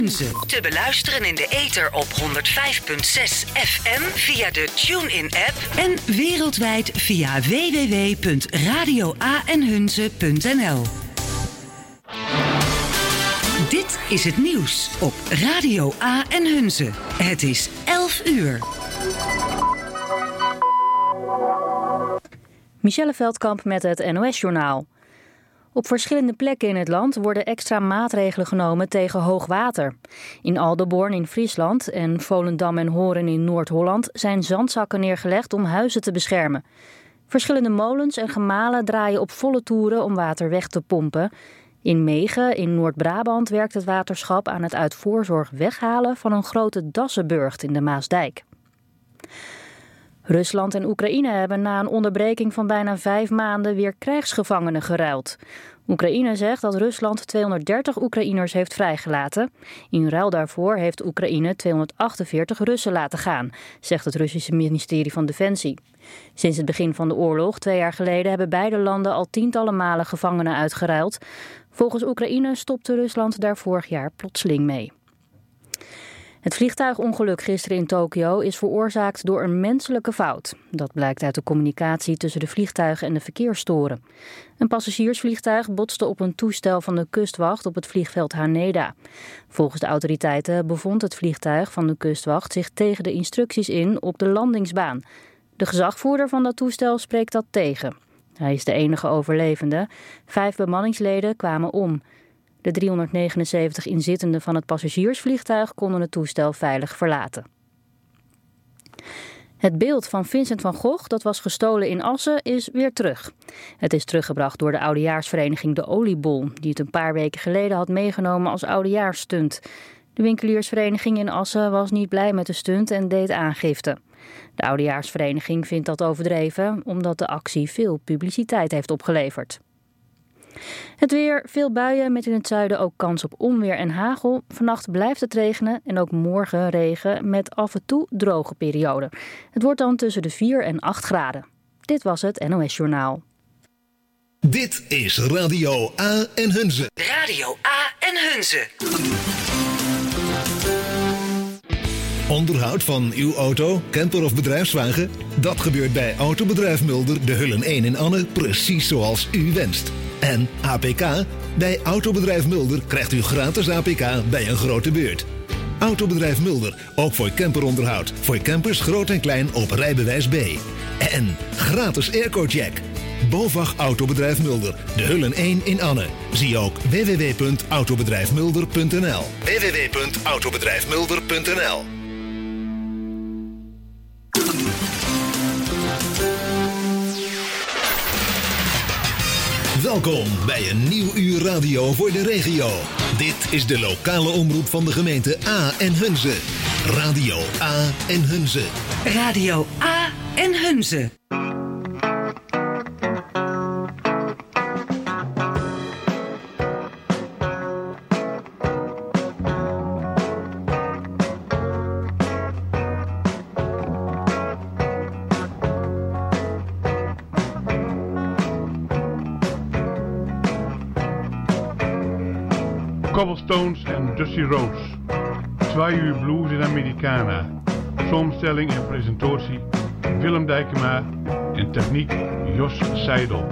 Te beluisteren in de ether op 105.6 FM via de TuneIn-app en wereldwijd via www.radioaenhunze.nl. Dit is het nieuws op Radio A en Hunze. Het is 11 uur. Michelle Veldkamp met het NOS-journaal. Op verschillende plekken in het land worden extra maatregelen genomen tegen hoogwater. In Aldeborn in Friesland en Volendam en Horen in Noord-Holland zijn zandzakken neergelegd om huizen te beschermen. Verschillende molens en gemalen draaien op volle toeren om water weg te pompen. In Megen in Noord-Brabant werkt het waterschap aan het uit voorzorg weghalen van een grote dassenburcht in de Maasdijk. Rusland en Oekraïne hebben na een onderbreking van bijna 5 maanden weer krijgsgevangenen geruild. Oekraïne zegt dat Rusland 230 Oekraïners heeft vrijgelaten. In ruil daarvoor heeft Oekraïne 248 Russen laten gaan, zegt het Russische ministerie van Defensie. Sinds het begin van de oorlog, 2 jaar geleden, hebben beide landen al tientallen malen gevangenen uitgeruild. Volgens Oekraïne stopte Rusland daar vorig jaar plotseling mee. Het vliegtuigongeluk gisteren in Tokio is veroorzaakt door een menselijke fout. Dat blijkt uit de communicatie tussen de vliegtuigen en de verkeerstoren. Een passagiersvliegtuig botste op een toestel van de kustwacht op het vliegveld Haneda. Volgens de autoriteiten bevond het vliegtuig van de kustwacht zich tegen de instructies in op de landingsbaan. De gezagvoerder van dat toestel spreekt dat tegen. Hij is de enige overlevende. 5 bemanningsleden kwamen om. De 379 inzittenden van het passagiersvliegtuig konden het toestel veilig verlaten. Het beeld van Vincent van Gogh, dat was gestolen in Assen, is weer terug. Het is teruggebracht door de oudejaarsvereniging De Oliebol, die het een paar weken geleden had meegenomen als oudejaarsstunt. De winkeliersvereniging in Assen was niet blij met de stunt en deed aangifte. De oudejaarsvereniging vindt dat overdreven, omdat de actie veel publiciteit heeft opgeleverd. Het weer, veel buien met in het zuiden ook kans op onweer en hagel. Vannacht blijft het regenen en ook morgen regen met af en toe droge perioden. Het wordt dan tussen de 4 en 8 graden. Dit was het NOS Journaal. Dit is Radio A en Hunze. Radio A en Hunze. Onderhoud van uw auto, camper of bedrijfswagen? Dat gebeurt bij Autobedrijf Mulder, de Hullen 1 in Anne, precies zoals u wenst. En APK? Bij Autobedrijf Mulder krijgt u gratis APK bij een grote beurt. Autobedrijf Mulder, ook voor camperonderhoud. Voor campers groot en klein op rijbewijs B. En gratis airco-check. BOVAG Autobedrijf Mulder, de Hullen 1 in Anne. Zie ook www.autobedrijfmulder.nl. www.autobedrijfmulder.nl. Welkom bij een nieuw uur radio voor de regio. Dit is de lokale omroep van de gemeente A en Hunze. Radio A en Hunze. Radio A en Hunze. Cobblestones en Dusty Rhodes. 2 uur blues in Americana. Samenstelling en presentatie Willem Dijkema en techniek Jos Seidel.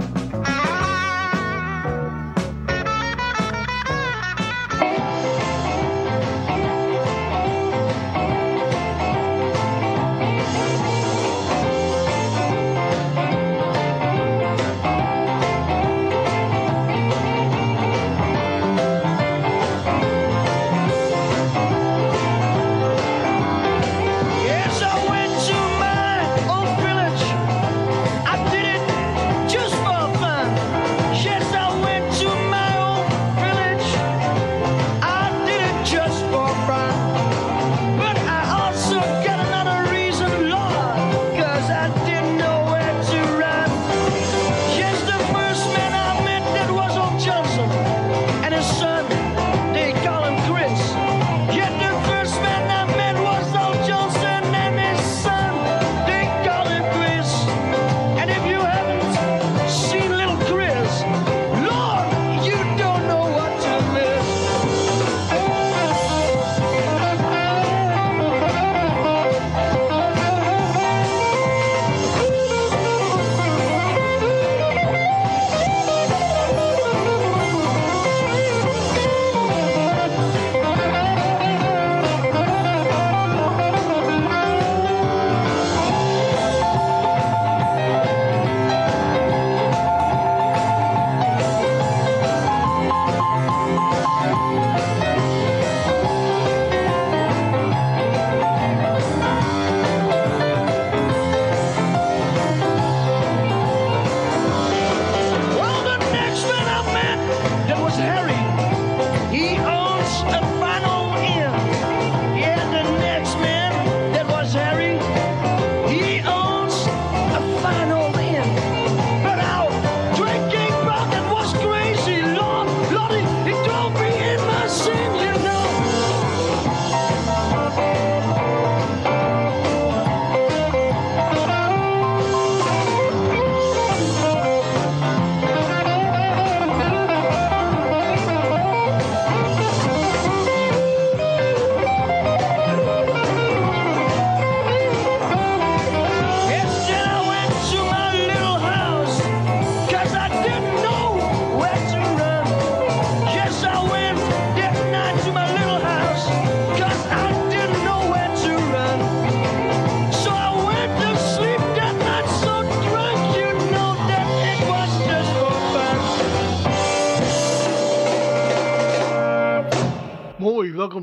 Just for fun.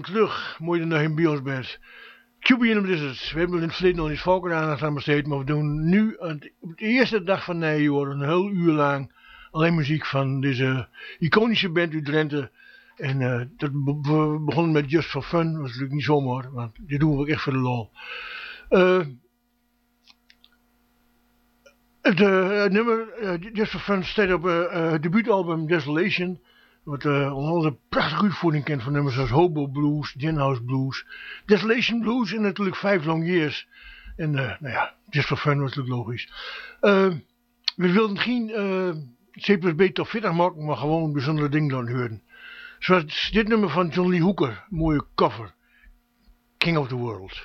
terug. Mooi dat je nog in bij ons bent. Jubileum is het. We hebben in het verleden nog niet vaker aandacht aan besteed, maar we doen nu op de eerste dag van Nijhoor een heel uur lang alleen muziek van deze iconische band uit Drenthe. En dat we begonnen met Just for Fun. Dat was natuurlijk niet zomaar, want dit doen we ook echt voor de lol. Het nummer Just for Fun staat op het debuutalbum Desolation. Wat onze prachtige uitvoering kent van nummers als Hobo Blues, Ginhouse Blues, Desolation Blues en natuurlijk 5 Long Years. En nou ja, Just for Fun was natuurlijk logisch. We wilden geen C+B top 40 maken, maar gewoon bijzondere dingen laten horen. Zoals dit nummer van John Lee Hooker, mooie cover. King of the World.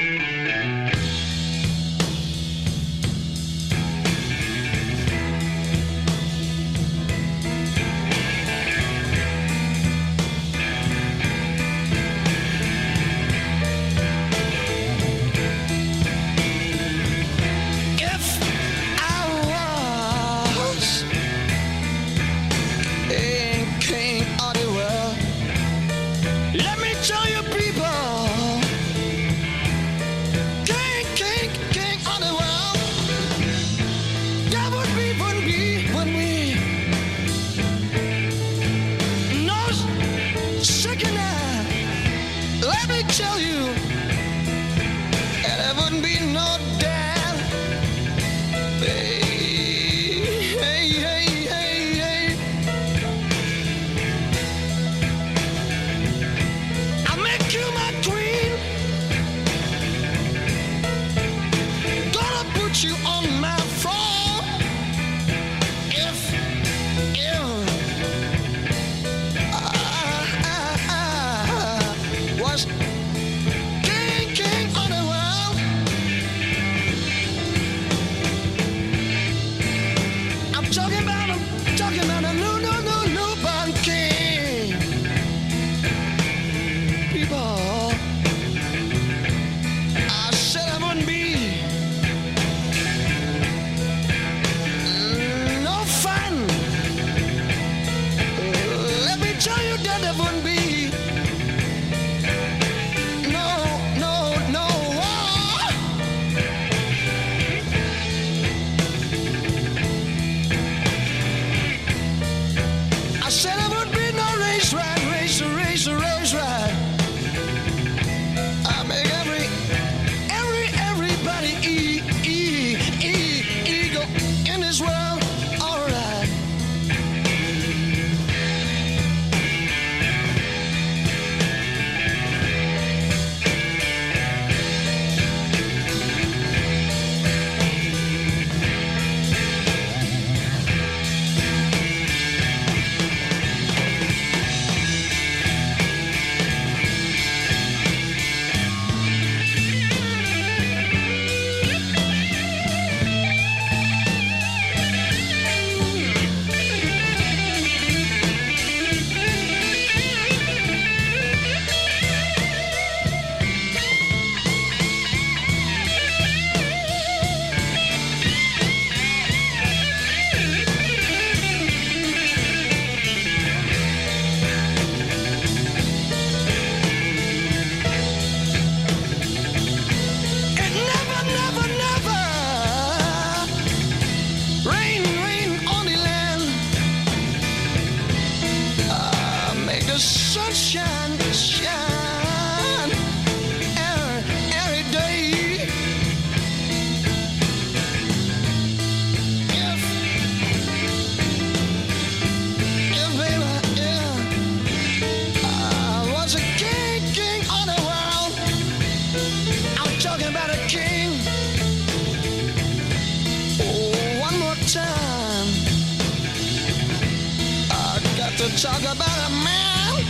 Talk about a man.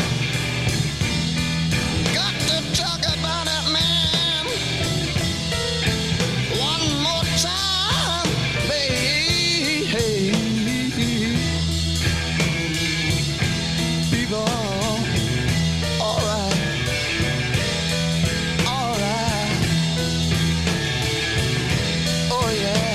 Got to talk about a man. One more time, baby. People, alright, alright. Oh yeah.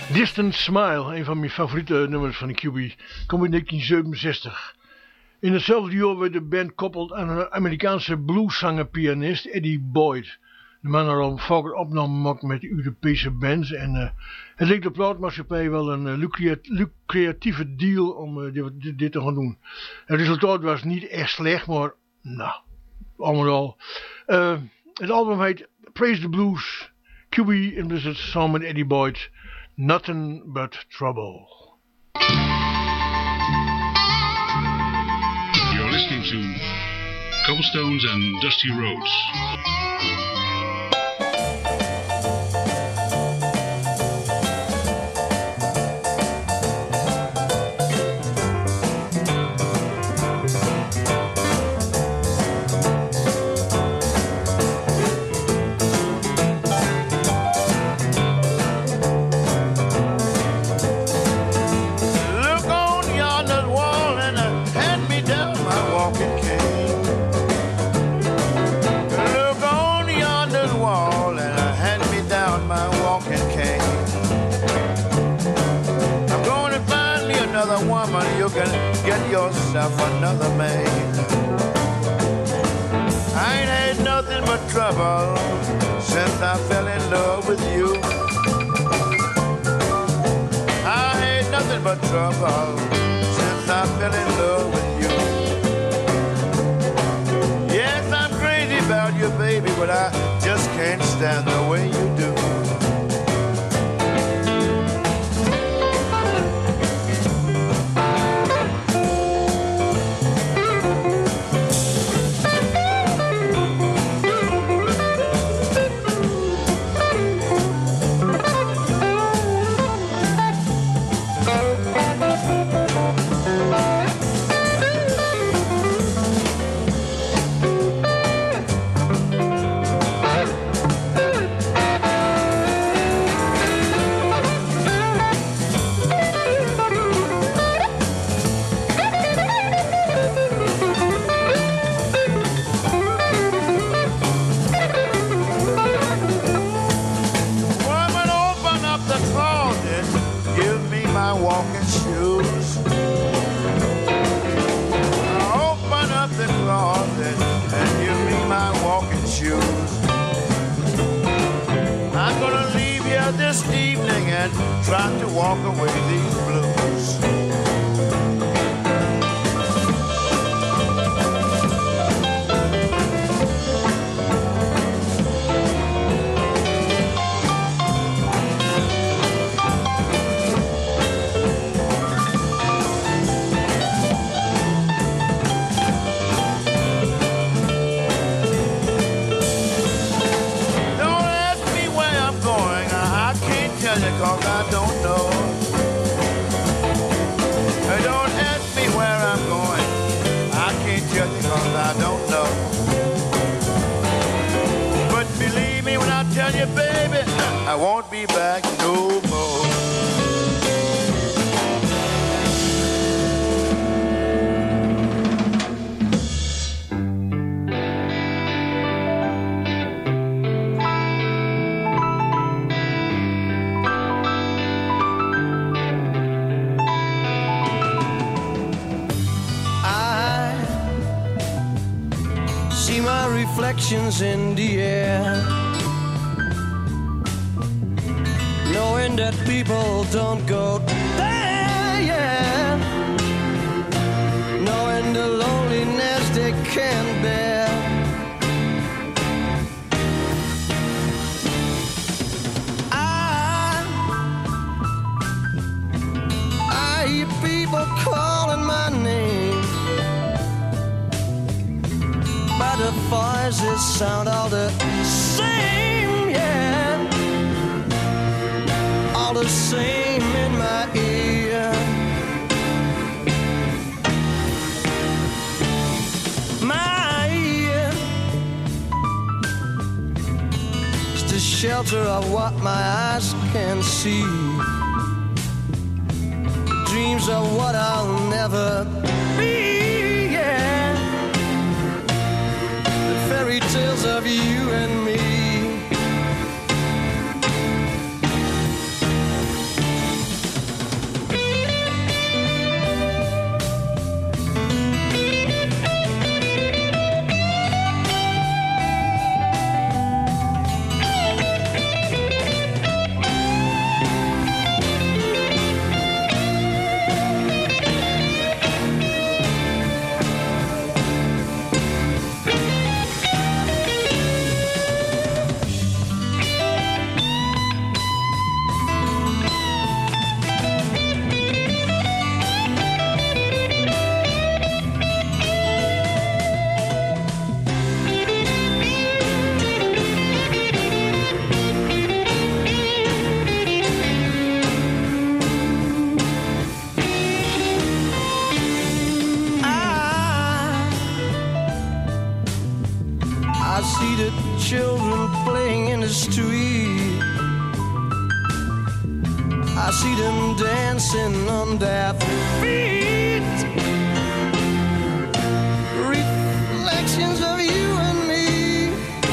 Distant Smile, een van mijn favoriete nummers van de QB, komt in 1967. In hetzelfde jaar werd de band koppeld aan een Amerikaanse blueszanger-pianist Eddie Boyd. De man had al vaker opnamen gemaakt met Europese bands en het leek de plaatmaatschappij wel een lucratieve deal om dit te gaan doen. Het resultaat was niet echt slecht, maar nou, allemaal. Het album heet Praise the Blues, QB en dus het samen met Eddie Boyd, Nothing But Trouble. You're listening to Cobblestones and Dusty Roads. Get yourself another man. I ain't had nothing but trouble since I fell in love with you. I had nothing but trouble since I fell in love with you. Yes, I'm crazy about you, baby, but I just can't stand the way you do. Trying to walk away these blues. Don't ask me where I'm going, I can't tell you 'cause I don't know. Don't ask me where I'm going, I can't tell you 'cause I don't know. But believe me when I tell you, baby, I won't be back no more. Reflections in the air, knowing that people don't go there, yeah, knowing the loneliness they can't bear. I hear people calling my name, but the voices sound all the same, yeah, all the same in my ear. My ear is the shelter of what my eyes can see, dreams of what I'll never be, yeah, fairy tales of you and me. I see them dancing on their feet. Reflections of you and me.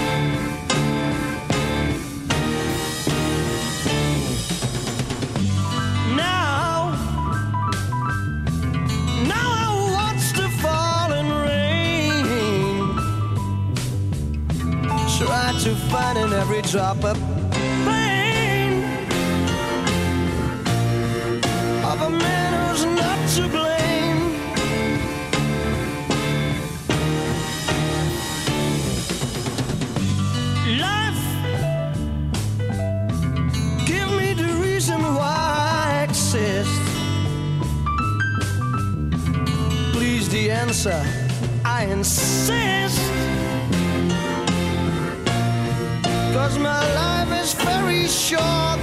Now I watch the falling rain. Try to find in every drop of pain of a man who's not to blame. Life, give me the reason why I exist. Please, the answer, I insist. 'Cause my life is very short.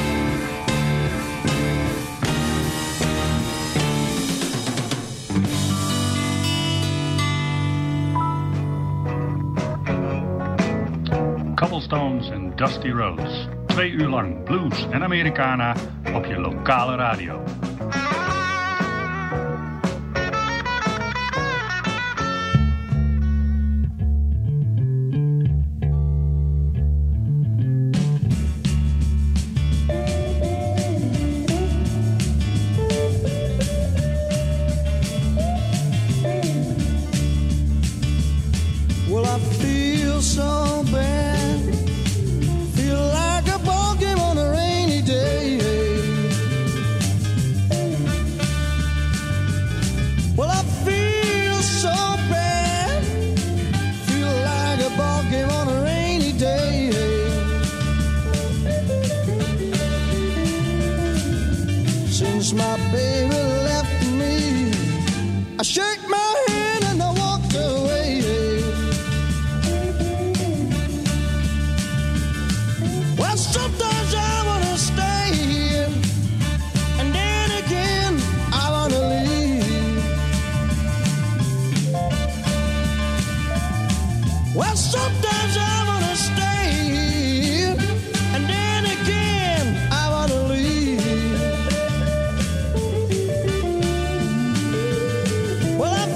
Cobblestones en Dusty Rhodes. 2 uur lang blues en Americana op je lokale radio. Well, I feel so bad. Feel like a ball game on a rainy day. Well, I feel so bad. Feel like a ball game on a rainy day. Since my baby left me, I shake my head and I walk away. Well, sometimes I wanna stay here, and then again I wanna leave. Well, sometimes I wanna stay here, and then again I wanna leave. Well, I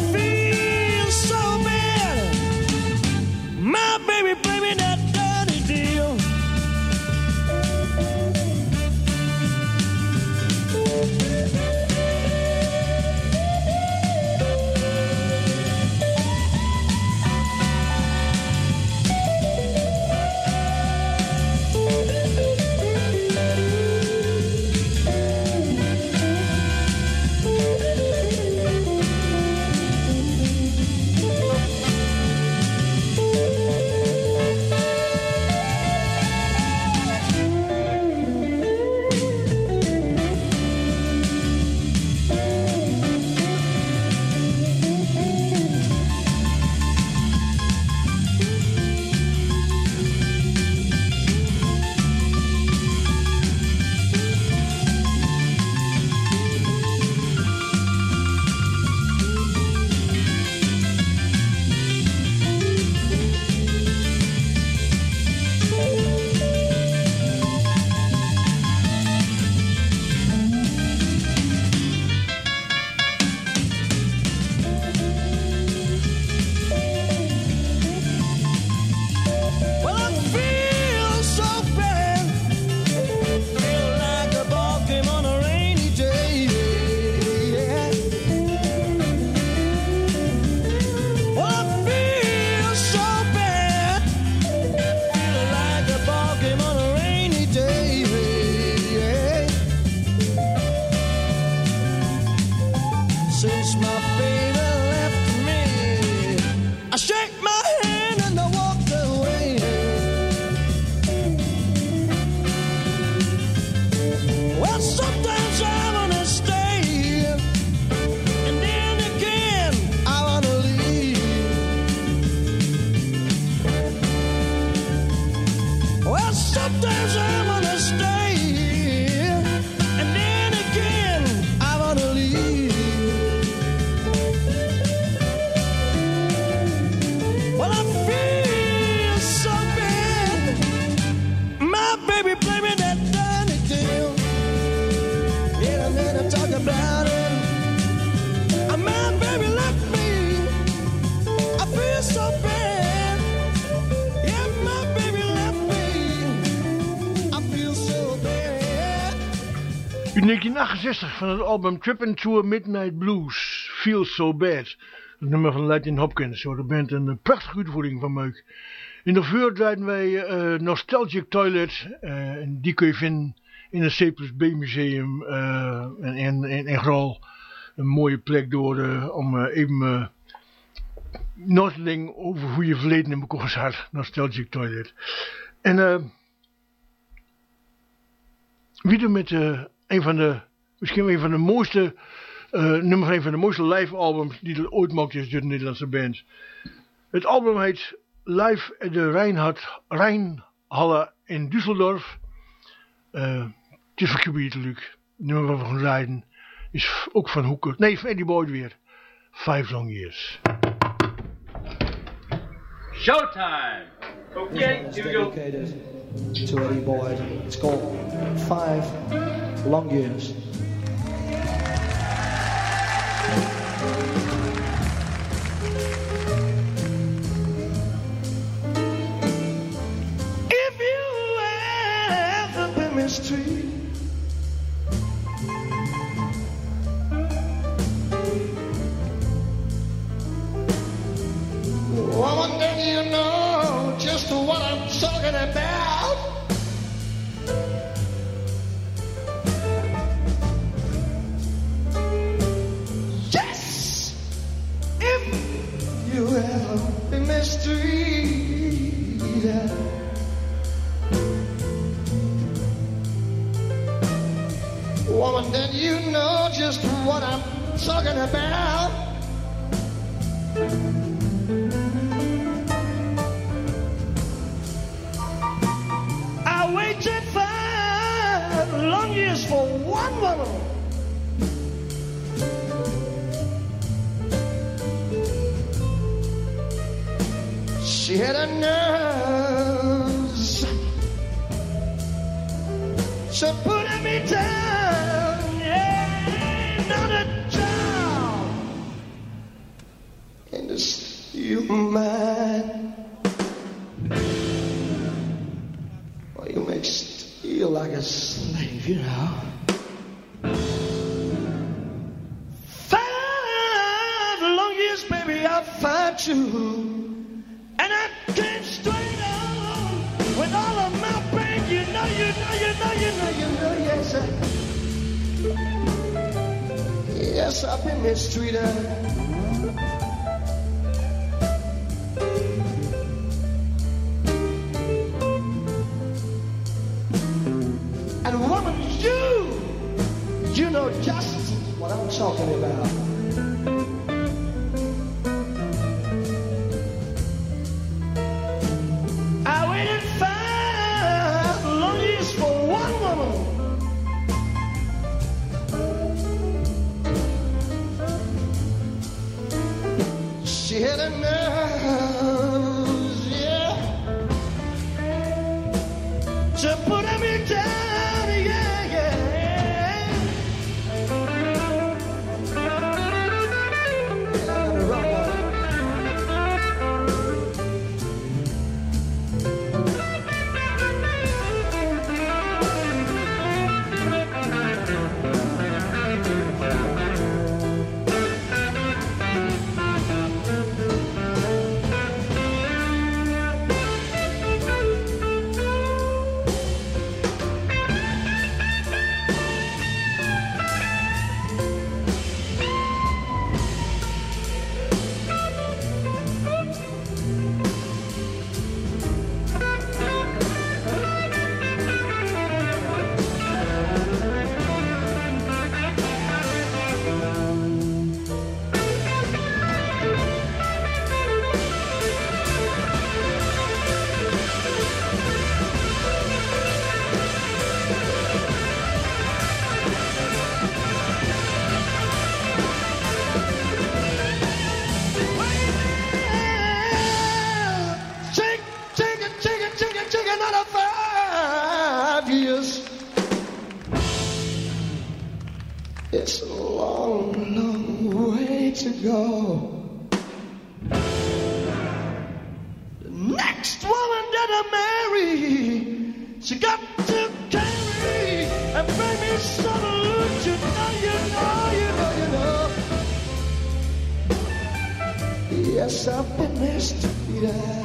about it. My baby left me. I feel so bad. Yeah, my baby left me. I feel so bad. In 1968 van het album Trip into Midnight Blues, Feel So Bad. Het nummer van Lightning Hopkins. Zo, de band een prachtige uitvoering van Meuk. In de vuur draaiden wij Nostalgic Toilet. En die kun je vinden in het C+B museum in Grol. Een mooie plek door om even nadenken over hoe je verleden in elkaar had. Nostalgic Toilet. En weer met misschien een van de mooiste nummer 1 van de mooiste live albums die er ooit gemaakt is door de Nederlandse band. Het album heet Live at de Rijnhalle in Düsseldorf. Het is van QB natuurlijk. Het nummer van Van Rijden is ook van Hoeken. Nee, van Eddie Boyd weer. 5 Long Years. Showtime! Okay, here we go. Dedicated to Eddie Boyd. It's called 5 Long Years. If you ever been mistreated, woman, then you know just what I'm talking about. Yes! If you ever been mistreated, woman, then you know just what I'm talking about. I waited 5 long years for one woman. She had a nerves to put me down, yeah, not a job, and to steal mine. Well, you make steal like a slave, you know. 5 long years, baby, I'll find you. And I came straight on with all of my pain. You know, yes, yes, I've been mistreated. And woman, you know just what I'm talking about. I waited 5 long years for one woman. She had a nerve, yeah, to put me down, yeah, yeah. It's a long, long way to go. The next woman that I marry, she got to carry and bring me some loot. You know. Yes, I've been mistreated.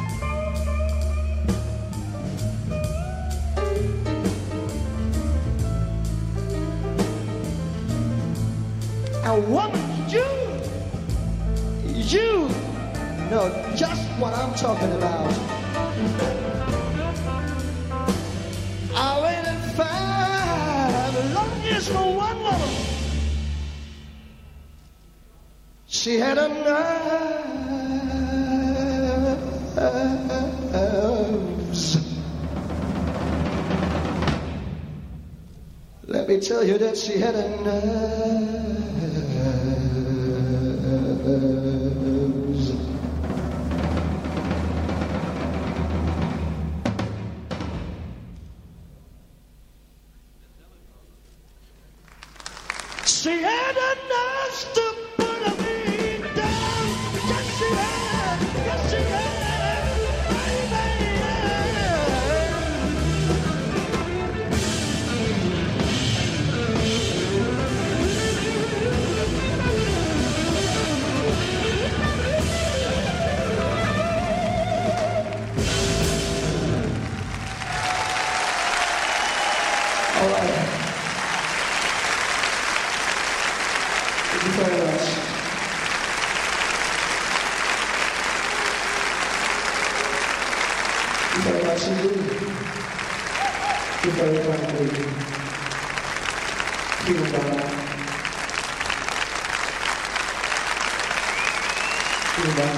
A woman, you know just what I'm talking about. I waited 5 long years for one woman. She had a nerves. Let me tell you that she had a nerves. She had a nerves to put me down. Yes, she had. Yes, she had. All right. Thank you very much. Thank you very much indeed. Thank you very much indeed. Vielen Dank. Vielen Dank.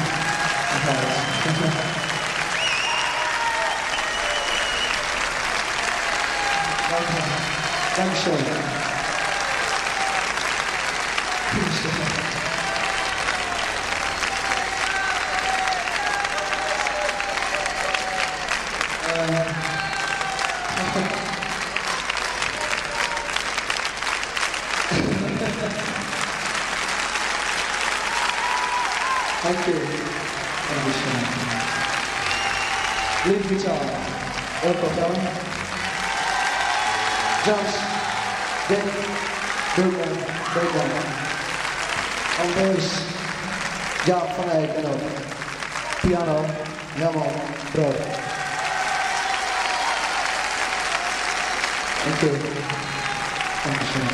Dankeschön. Thank you. Dankeschön. Lead guitar, Elko Brown. Drums, Dick Bergman. On bass, Jaap van Eyck en ook piano, Jamon Brood. Dank u. Dankeschön.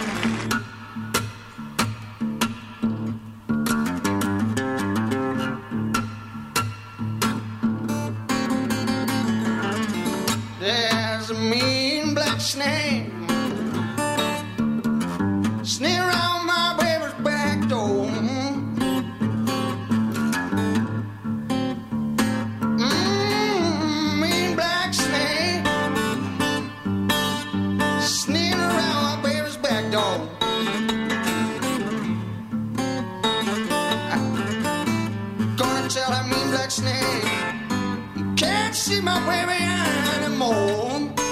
There's a mean black snake around my baby's back door. Mean black snake sneaking around my baby's back door. Gonna tell that mean black snake you can't see my baby anymore.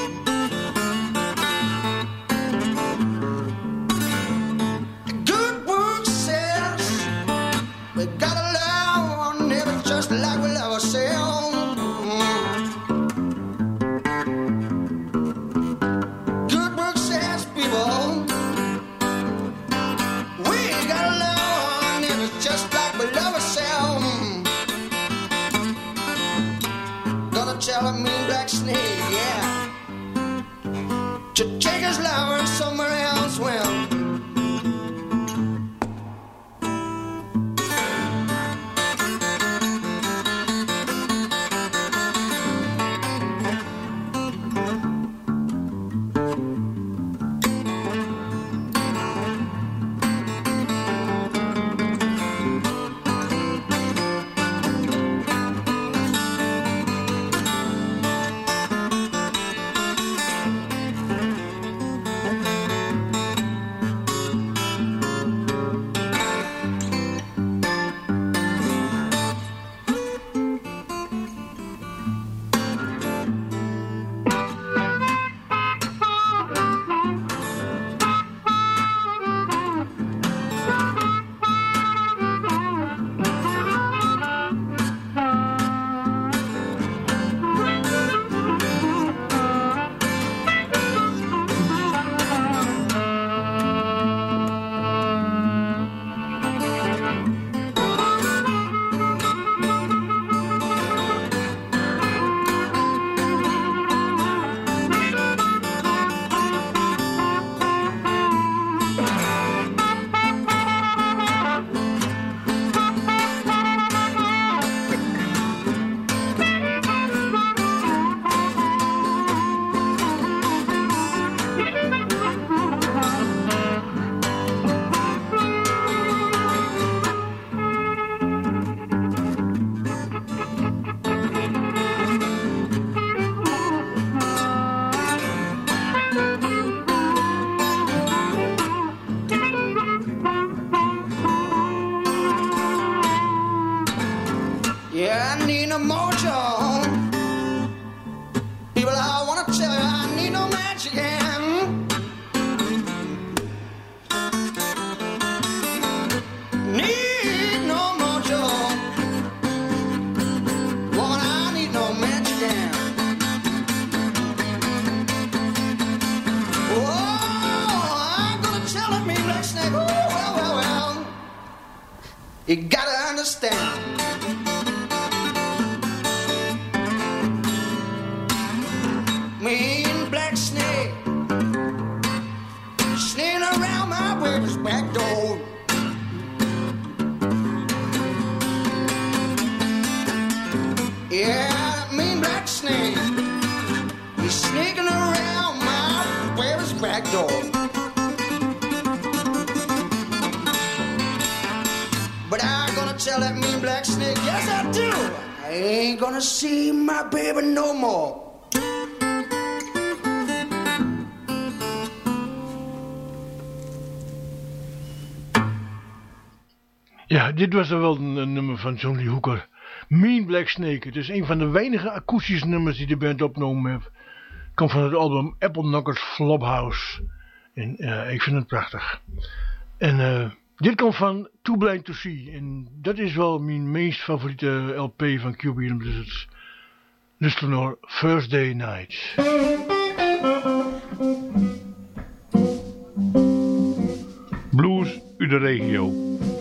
Good book says we gotta love our neighbors just like we love ourselves. Good book says, people, we gotta love our neighbors just like we love ourselves. Gonna tell a mean black snake, yeah, to take his lover somewhere else. Well, You gotta understand. Mean black snake sneaking around my baby's back door. Yeah, mean black snake, he's sneaking around my baby's back door. But I'm gonna tell that mean black snake, yes I do, I ain't gonna see my baby no more. Ja, dit was er wel een nummer van John Lee Hooker. Mean Black Snake. Het is een van de weinige akoestische nummers die de band opgenomen heeft. Het komt van het album Apple Knockers Flophouse. En ik vind het prachtig. En dit komt van Too Blind to See. En dat is wel mijn meest favoriete LP van QB. Dus het luisteren naar Thursday Nights. Blues uit de regio.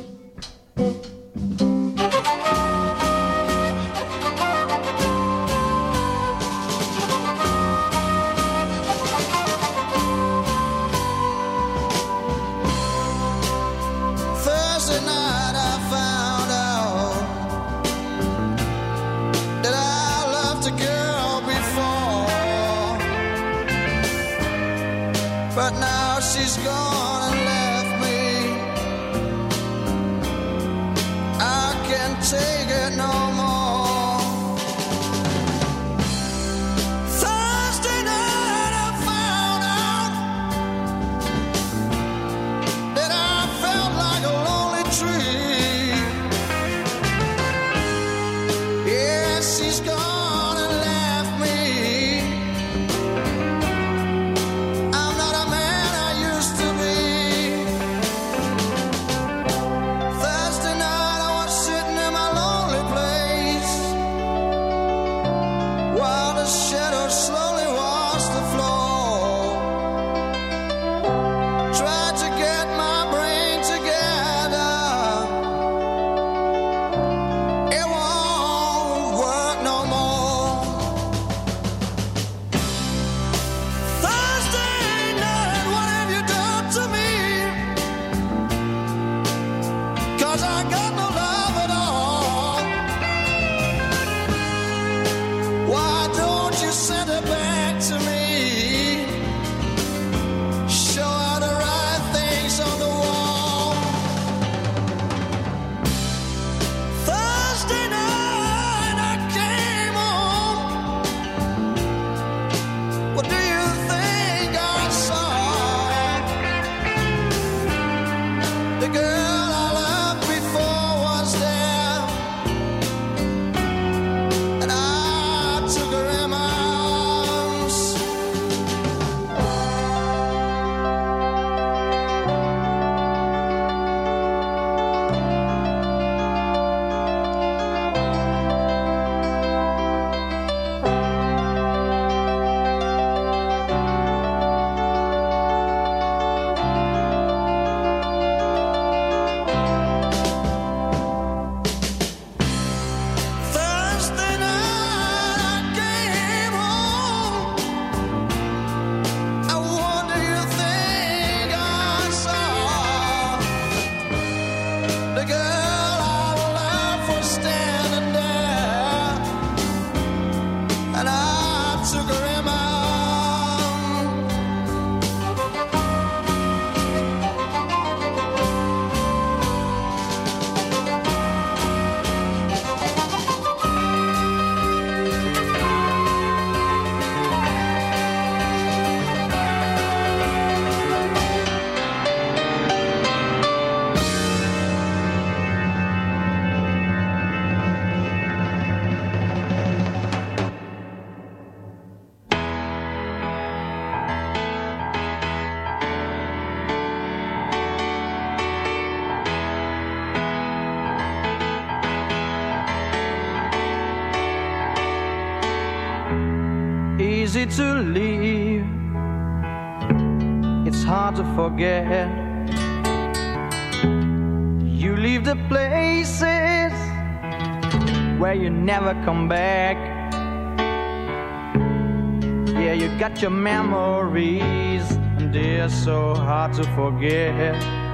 But now she's gone and left me. I can't take it no more. Thursday night I found out that I felt like a lonely tree. Yeah, she's gone and left me. Easy to leave, it's hard to forget. You leave the places where you never come back. Yeah, you got your memories, and they're so hard to forget.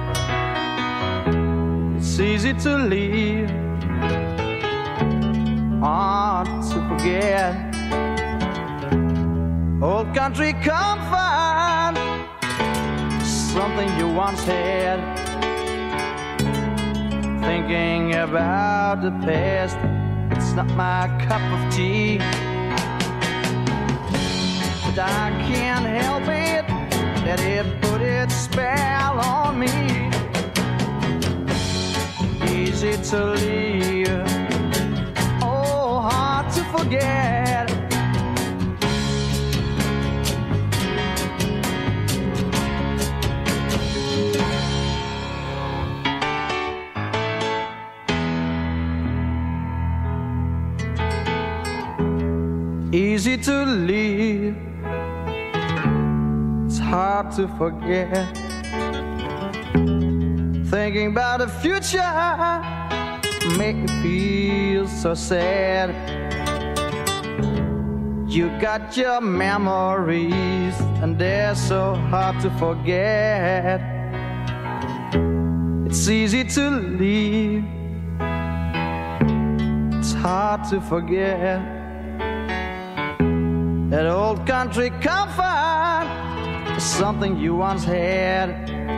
It's easy to leave, hard to forget. Old country comfort, something you once had. Thinking about the past, it's not my cup of tea. But I can't help it, that it put its spell on me. Easy to leave, oh, hard to forget. Easy to leave, it's hard to forget. Thinking about the future make me feel so sad. You got your memories, and they're so hard to forget. It's easy to leave, it's hard to forget. That old country comfort is something you once had.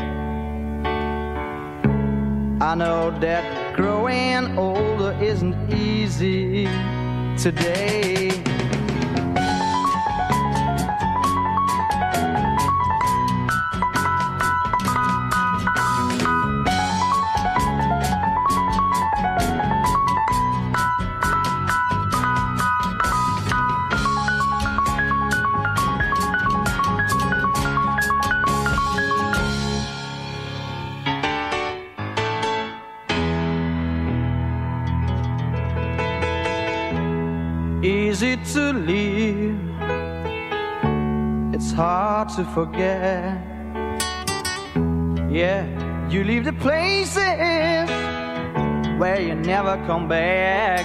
I know that growing older isn't easy today. Easy to leave, it's hard to forget. Yeah, you leave the places where you never come back.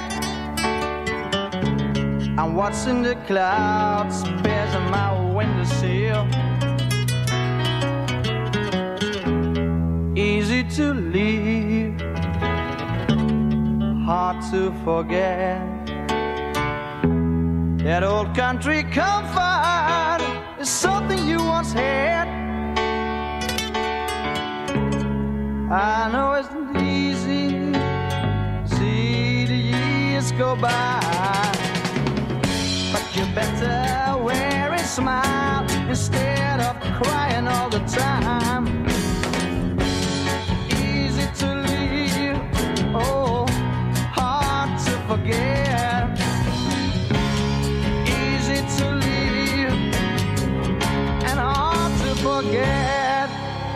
And what's in the clouds bears on my windowsill. Easy to leave, hard to forget. That old country comfort is something you once had. I know it's not easy, see the years go by, but you better wear a smile instead of crying all the time. Easy to leave, oh, hard to forget. To leave and hard to forget.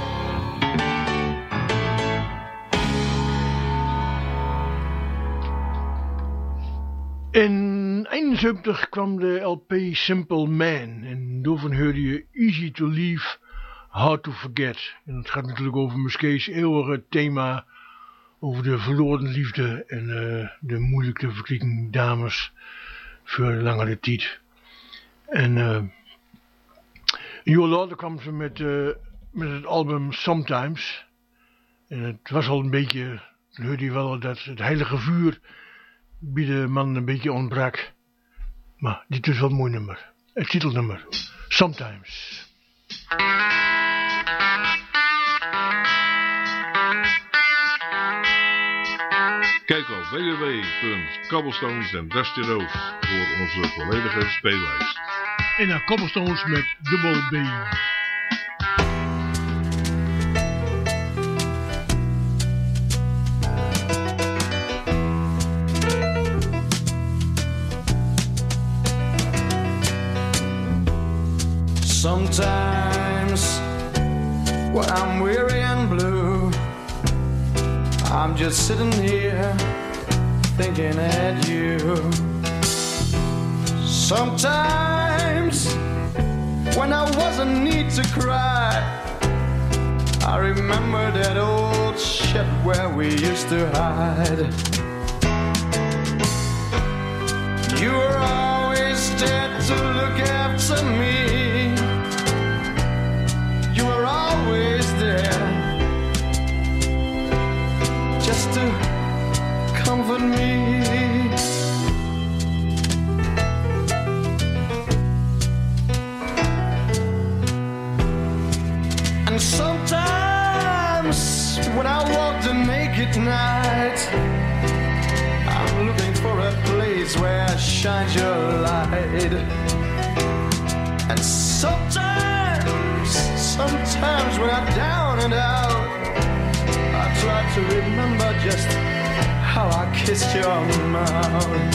In 1971 kwam de LP Simple Man en daarvan hoorde je Easy to Leave, Hard to Forget. En het gaat natuurlijk over Musquet's eeuwige thema over de verloren liefde en de moeilijk te verkrijgen dames voor langere tijd. En een jaar later kwam ze met het album Sometimes. En het was al een beetje, dan hoorde je wel dat het heilige vuur bij de man een beetje ontbrak. Maar dit is wel een mooi nummer. Het titelnummer, Sometimes. Kijk op www.cobblestones en Dusty Rose voor onze volledige speellijst. En naar Cobblestones met dubbel B. Sometimes when I'm weary and blue, I'm just sitting here thinking at you. Sometimes when I wasn't need to cry, I remember that old shit where we used to hide. You were always there to look after me. You were always there just to comfort me. And sometimes when I walk the naked night, I'm looking for a place where shines your light. And sometimes when I'm down and out, I try to remember just how I kissed your mouth.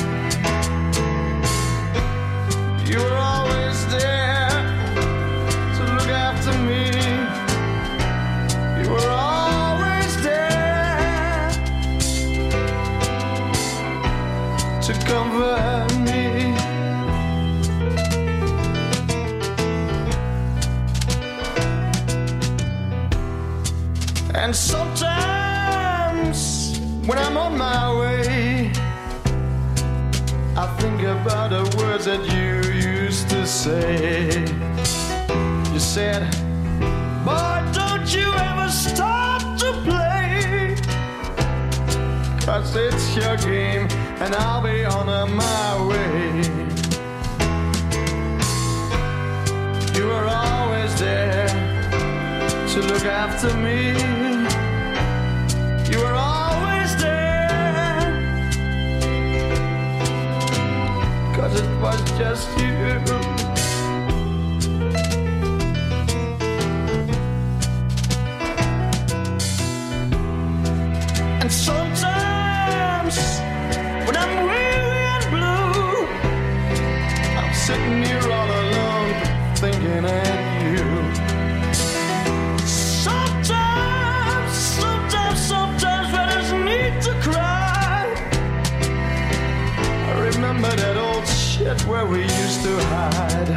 You were always there to look after me. You were always there to comfort me. And sometimes when I'm on my way, I think about the words that you used to say. You said, boy, don't you ever stop to play, 'cause it's your game and I'll be on my way. You were always there to look after me. You were always there, 'cause it was just you. And sometimes when I'm weary and blue, I'm sitting here all alone thinking of you. Sometimes when there's need to cry, I remember that old shit where we used to hide.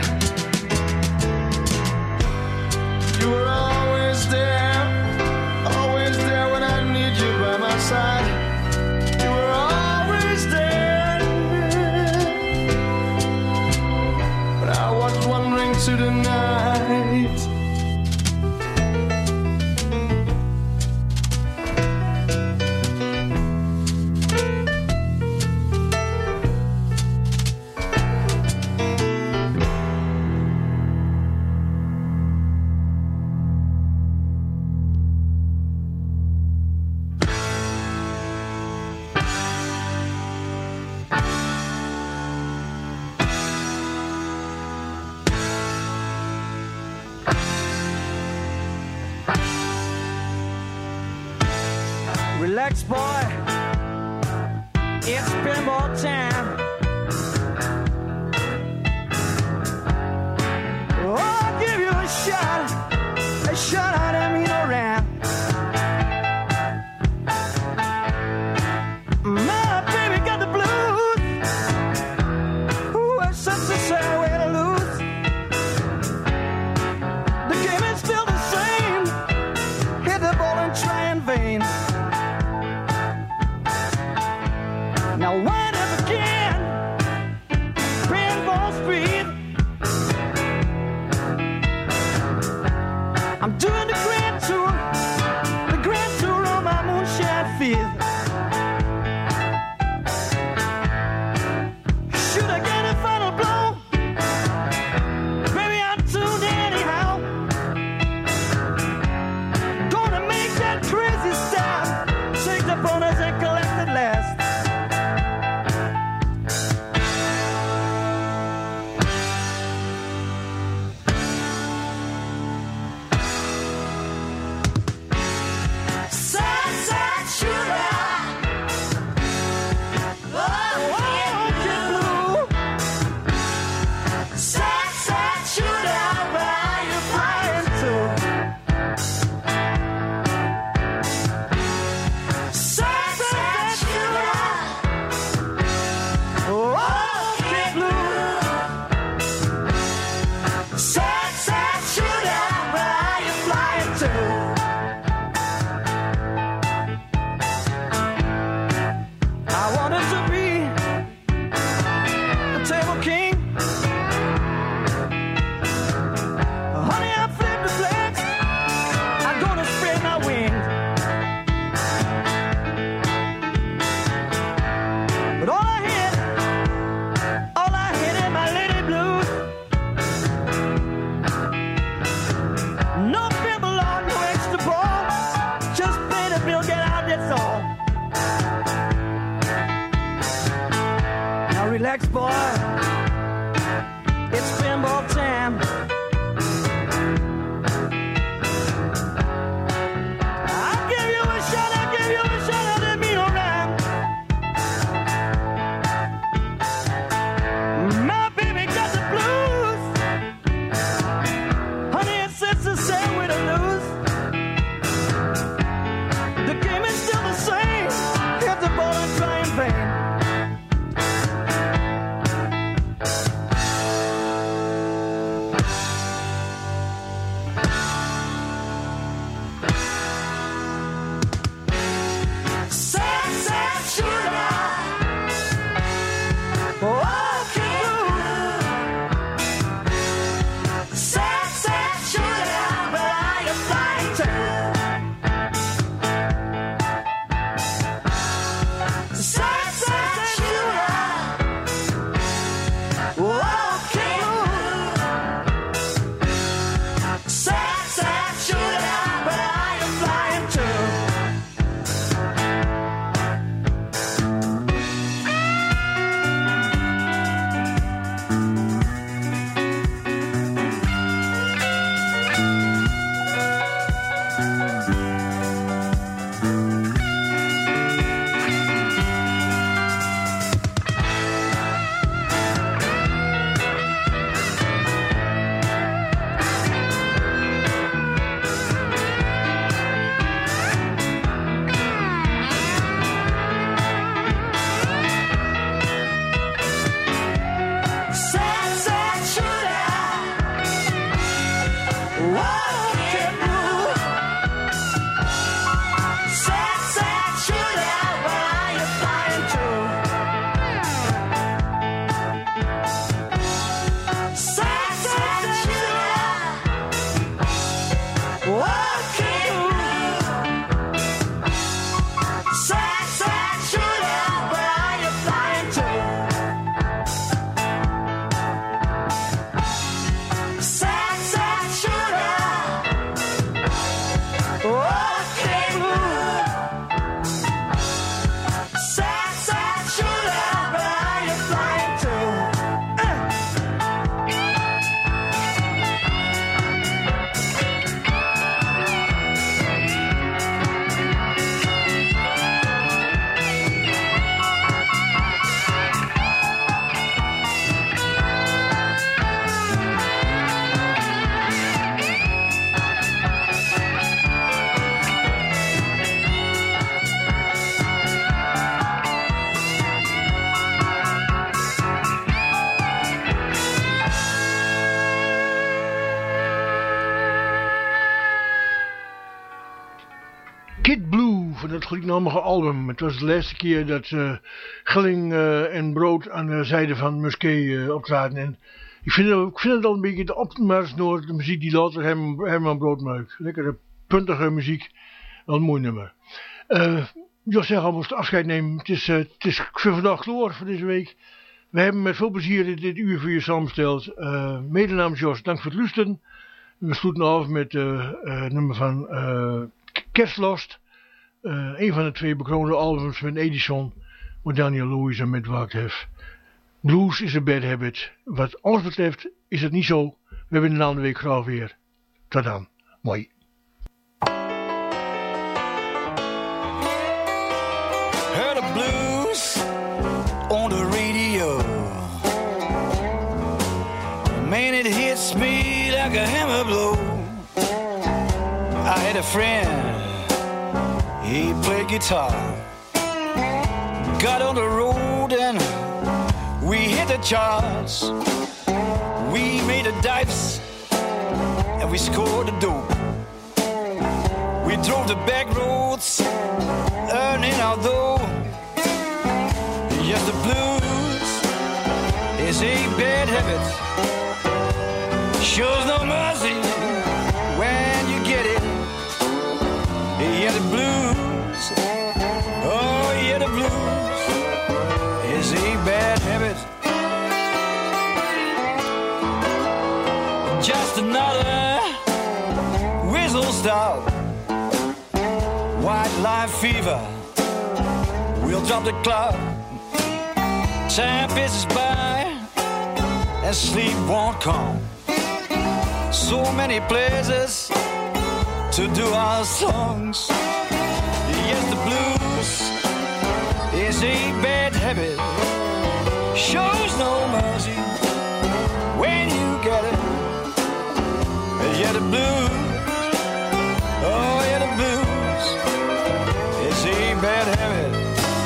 You were always there when I need you by my side. You were always there when I was wandering to the night. Relax, boy, it's been more time. Oh, I'll give you a shot I didn't mean no rap. My baby got the blues. Ooh, it's such a sad way to lose. The game is still the same. Hit the ball and try in vain. Now wind up again, Rainbow Street. I'm doing the grand tour on my moonshine feet. Should I get a final blow? Maybe I'm tuned anyhow. Gonna make that crazy stop. Take the bonus and collect it last. relax, boy. It's pinball time. I'll give you a shot, it'll be alright. My baby got the blues. Honey, it's the same way to lose. The game is still the same. Hit the ball and try in vain. Kid Blue van het gelijknamige album. Het was de laatste keer dat Gilling en Brood aan de zijde van Musquet optraden. En ik vind het al een beetje de opmars door de muziek die later Herman Brood maakt. Lekkere, puntige muziek. Wel een mooi nummer. Jos zegt al, moest afscheid nemen. Het is voor vandaag klaar voor deze week. We hebben met veel plezier dit uur voor je samengesteld. Mede namens Jos, dank voor het luisteren. We sluiten af met het nummer van Kerstlost. Een van de twee bekroonde albums van Edison, waar Daniel Lewis aan meegewerkt heeft. Blues is a bad habit. Wat ons betreft is het niet zo. We hebben de volgende week graag weer. Tot dan. Mooi. Heard the blues on the radio. Man, it hits me like a hammer blow. I had a friend, he played guitar. Got on the road and we hit the charts. We made the dives and we scored the dope. We drove the back roads, earning our dough. Yes, the blues is a bad habit. Shows no mercy when you get it. Yeah, the blues, oh yeah, the blues is a bad habit. Just another whistle stop. White line fever, we'll drop the club. Time passes by and sleep won't come. So many places to do our songs. Yes, the blues is a bad habit. Shows no mercy when you get it. Yeah, the blues, oh yeah, the blues is a bad habit.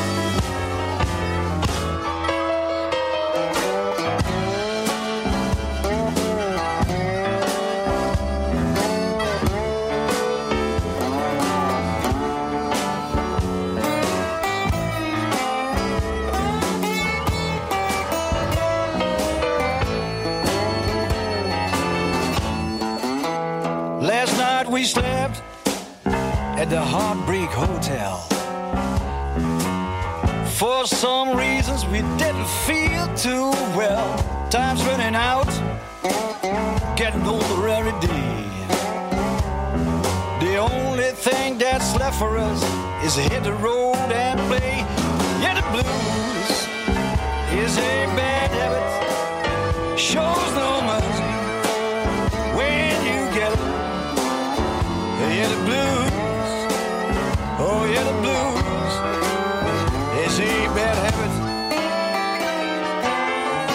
Last night we slept at the Heartbreak Hotel. For some reasons we didn't feel too well. Time's running out, getting older every day. The only thing that's left for us is to hit the road and play. Yeah, the blues is a bad habit. Shows no mercy when you get it. Yeah, the blues